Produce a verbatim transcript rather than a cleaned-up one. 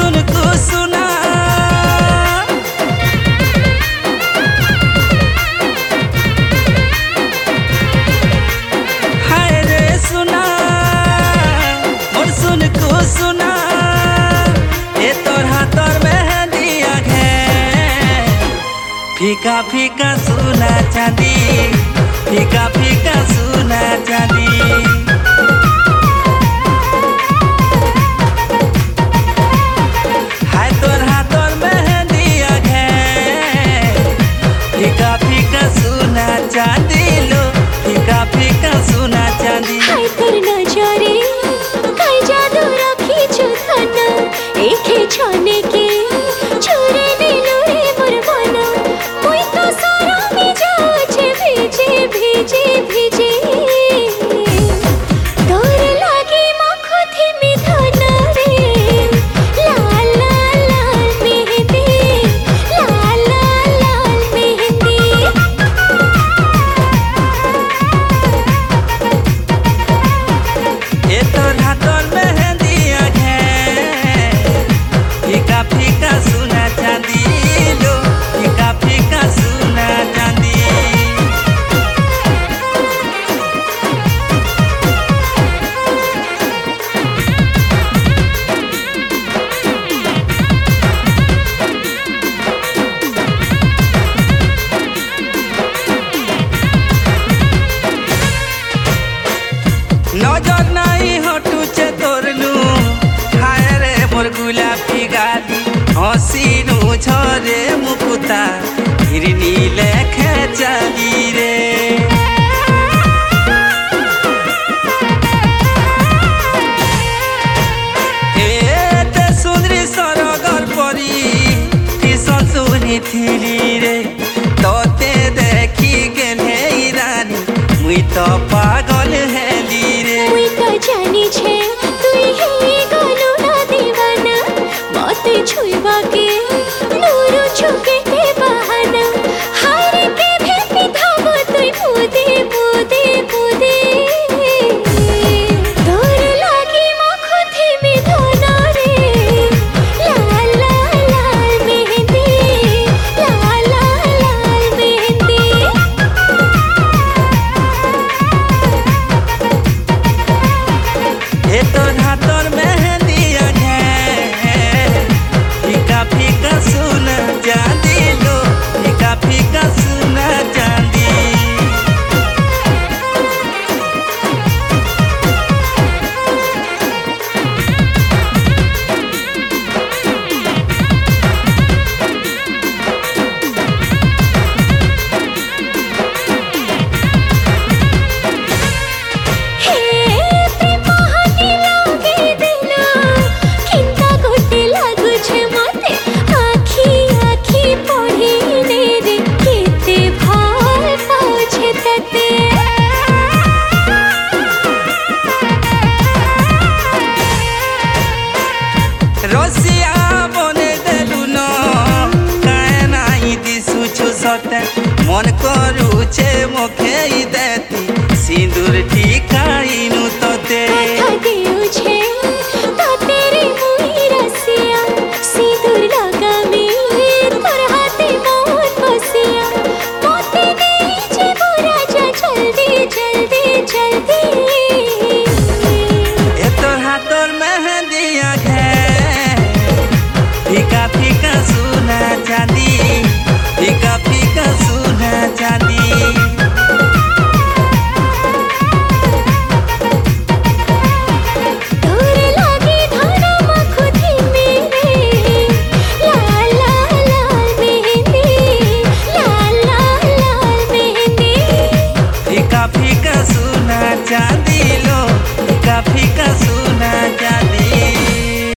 सुन को सुना हाय रे सुना मोर सुन को सुना ए तोर हाथर मेहंदिया घे फीका फीका सोना चांदी फीका फीका सोना चांदी फीका फीका सोना चांदी लो फीका फीका सोना चांदी हाय तोर नजरे काय जादू रखी छुथना एके छने के छोरे दिलो रे मोर मना मुई तो सारा में जाओ छे भेजे भेजे भेजे तोर लागे माखो थी मिधना रे लाल लाल लाल मेहंदी लाल लाल लाल मेहंदी ए तोर हाथर मेहंदिया घे फीका फीका सोना चांदी लो फीका फीका सोना चांदी नजर नहीं हटुचे तोरनु हाय रे मोर गुलाबी गाली हसीनु झरे मुकुता हिरनी लेखे चली रे ए ते सुंदरी सरगर परी किसन सुनी थिली रे तोते देखी गेले रानी मुई तो पागल हेली रे मुई तो जानी छे तुई ही गलो ना दीवाना बाते छुईबा के नूरो छुके के बहाना हारे के भेपी धावो तुई मुदे मुदे मुदे तोर लागी माखो थी मिधना रे लाल लाल लाल मेहंदी लाल लाल लाल मेहंदी ए तोर हाथर मेहंदिया घे फीका फीका सोना चांदी लो फीका फीका सोना चांदी हे प्रेम हानि लागे दिला किंता गोटे लागु छे मते आखी आखी पढ़िने रे केते भाल पाछे तते रसिया बने देलु न काहे नाही दिसुछु सते मन करूचे मोखे देती सिंदूर